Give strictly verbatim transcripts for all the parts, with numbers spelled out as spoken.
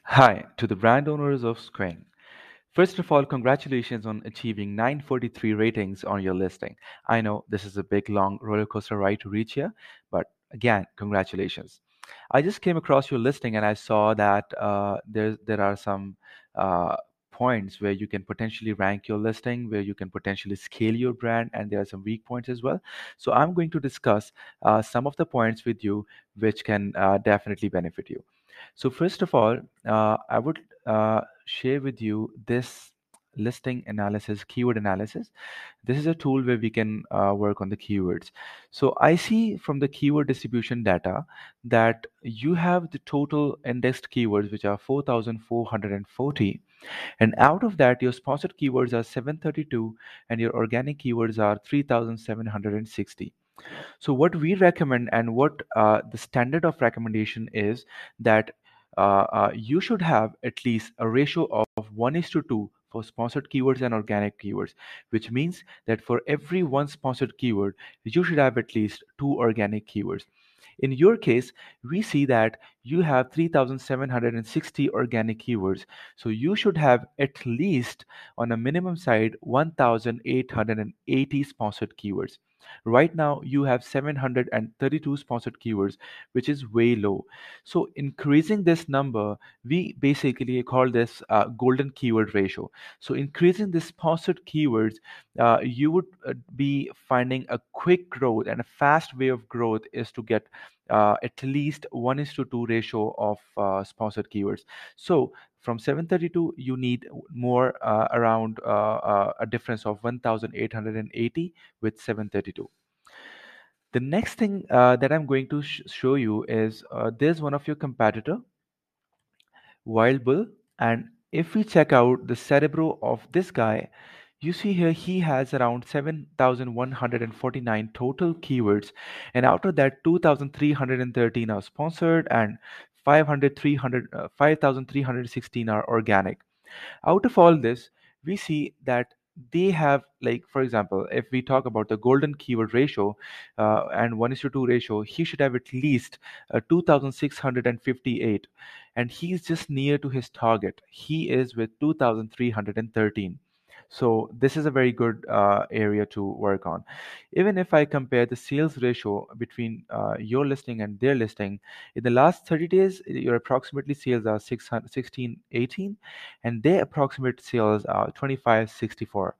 Hi to the brand owners of Squing. First of all, congratulations on achieving nine forty-three ratings on your listing. I know this is a big, long roller coaster ride to reach here, but again, congratulations. I just came across your listing and I saw that uh, there there are some uh, points where you can potentially rank your listing, where you can potentially scale your brand, and there are some weak points as well. So I'm going to discuss uh, some of the points with you, which can uh, definitely benefit you. So first of all, uh, I would uh, share with you this listing analysis, keyword analysis. This is a tool where we can uh, work on the keywords. So I see from the keyword distribution data that you have the total indexed keywords, which are four thousand four hundred forty. And out of that, your sponsored keywords are seven thirty-two and your organic keywords are three thousand seven hundred sixty. So what we recommend and what uh, the standard of recommendation is that uh, uh, you should have at least a ratio of one is to two for sponsored keywords and organic keywords, which means that for every one sponsored keyword, you should have at least two organic keywords. In your case, we see that you have three thousand seven hundred sixty organic keywords. So you should have at least on a minimum side one thousand eight hundred eighty sponsored keywords. Right now, you have seven hundred thirty-two sponsored keywords, which is way low. So increasing this number, we basically call this uh, golden keyword ratio. So increasing the sponsored keywords, uh, you would uh, be finding a quick growth, and a fast way of growth is to get uh, at least one is to two ratio of uh, sponsored keywords. So from seven thirty-two, you need more uh, around uh, uh, a difference of one thousand eight hundred eighty with seven thirty-two. The next thing uh, that I'm going to sh- show you is uh, there's one of your competitor, Wild Bull, and if we check out the Cerebro of this guy, you see here he has around seven thousand one hundred forty-nine total keywords, and out of that, two thousand three hundred thirteen are sponsored and five hundred, three hundred, uh, five thousand three hundred sixteen are organic. Out of all this, we see that they have, like, for example, if we talk about the golden keyword ratio uh, and one is to two ratio, he should have at least uh, two thousand six hundred fifty-eight, and he's just near to his target. He is with two thousand three hundred thirteen. So this is a very good uh, area to work on. Even if I compare the sales ratio between uh, your listing and their listing, in the last thirty days, your approximately sales are six hundred sixteen eighteen, and their approximate sales are twenty-five sixty-four.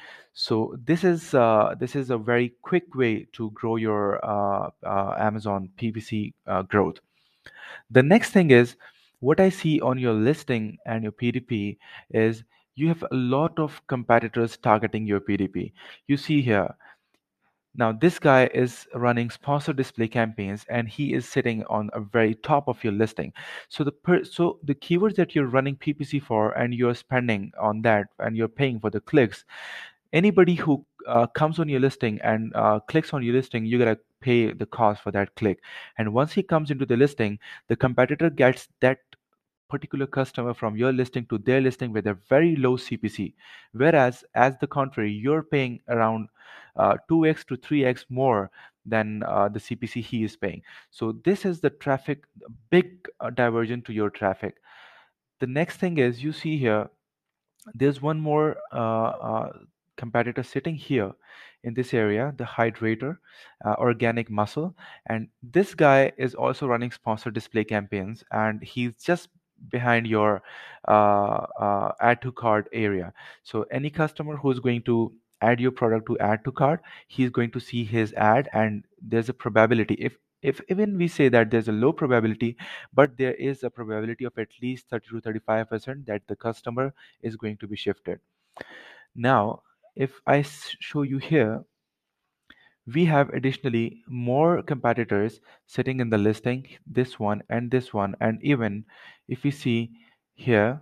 So this is uh, this is a very quick way to grow your uh, uh, Amazon P P C uh, growth. The next thing is what I see on your listing and your P D P is you have a lot of competitors targeting your P D P. You see here, now this guy is running sponsor display campaigns and he is sitting on a very top of your listing. So the per, so the keywords that you're running P P C for and you're spending on that and you're paying for the clicks, anybody who uh, comes on your listing and uh, clicks on your listing, you gotta pay the cost for that click. And once he comes into the listing, the competitor gets that particular customer from your listing to their listing with a very low C P C. Whereas, as the contrary, you're paying around uh, two x to three x more than uh, the C P C he is paying. So, this is the traffic, big uh, diversion to your traffic. The next thing is you see here, there's one more uh, uh, competitor sitting here in this area, the hydrator, uh, organic muscle, and this guy is also running sponsored display campaigns, and he's just behind your uh, uh, add to cart area. So any customer who's going to add your product to add to cart, he's going to see his ad, and there's a probability, if if even we say that there's a low probability, but there is a probability of at least thirty to thirty-five percent that the customer is going to be shifted. Now, if I s- show you here, we have additionally more competitors sitting in the listing, this one and this one, and even if we see here,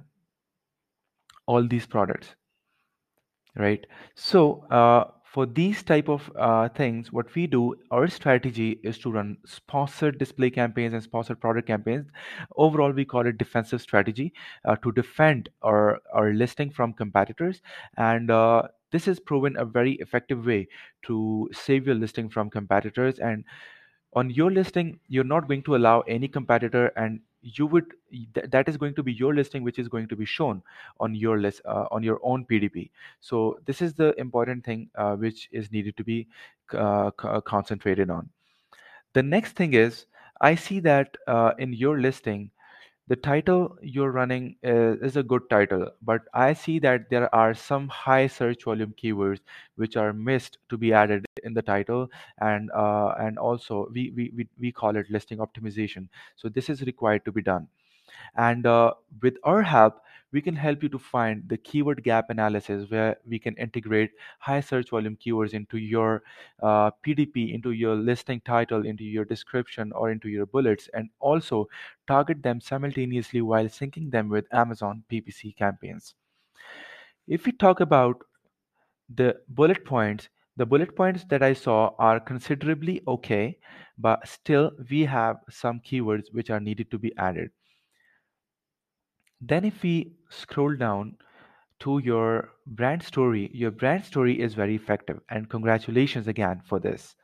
all these products, right? So uh, for these type of uh, things, what we do, our strategy is to run sponsored display campaigns and sponsored product campaigns. Overall, we call it defensive strategy uh, to defend our our listing from competitors, and uh, this is proven a very effective way to save your listing from competitors. And on your listing, you're not going to allow any competitor, and you would th- that is going to be your listing which is going to be shown on your list, uh, on your own P D P. So this is the important thing uh, which is needed to be uh, c- concentrated on. The next thing is, I see that uh, in your listing, the title you're running is, is a good title, but I see that there are some high search volume keywords which are missed to be added in the title, and uh, and also we, we we we call it listing optimization. So this is required to be done. And uh, with our help, we can help you to find the keyword gap analysis where we can integrate high search volume keywords into your uh, P D P, into your listing title, into your description, or into your bullets, and also target them simultaneously while syncing them with Amazon P P C campaigns. If we talk about the bullet points, the bullet points that I saw are considerably okay, but still we have some keywords which are needed to be added. Then, if we scroll down to your brand story, your brand story is very effective, and congratulations again for this.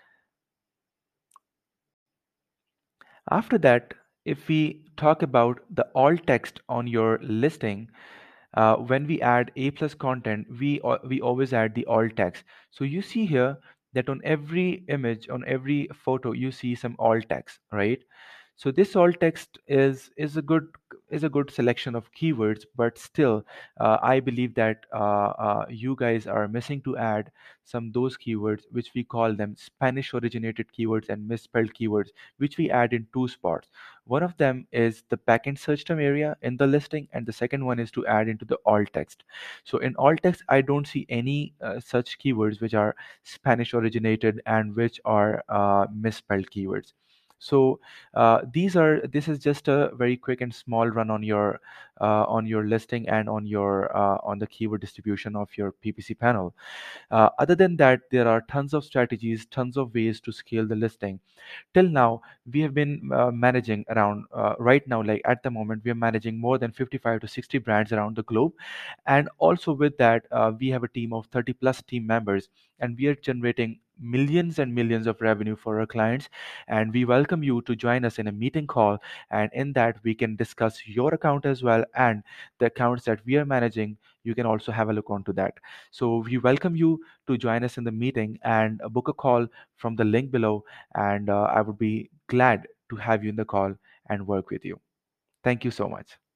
After that, if we talk about the alt text on your listing, uh, when we add A plus content, we al- we always add the alt text. So you see here that on every image, on every photo, you see some alt text, right? So this alt text is is a good is a good selection of keywords, but still, uh, I believe that uh, uh, you guys are missing to add some those keywords which we call them Spanish originated keywords and misspelled keywords, which we add in two spots. One of them is the backend search term area in the listing, and the second one is to add into the alt text. So in alt text, I don't see any uh, such keywords which are Spanish originated and which are uh, misspelled keywords. So uh, these are this is just a very quick and small run on your uh, on your listing and on your uh, on the keyword distribution of your P P C panel. Uh, other than that, there are tons of strategies, tons of ways to scale the listing. Till now, we have been uh, managing around uh, right now, like at the moment, we are managing more than fifty-five to sixty brands around the globe. And also with that, uh, we have a team of thirty plus team members, and we are generating millions and millions of revenue for our clients. And we welcome you to join us in a meeting call, and in that we can discuss your account as well, and the accounts that we are managing, you can also have a look onto that. So we welcome you to join us in the meeting and uh, book a call from the link below, and uh, I would be glad to have you in the call and work with you. Thank you so much.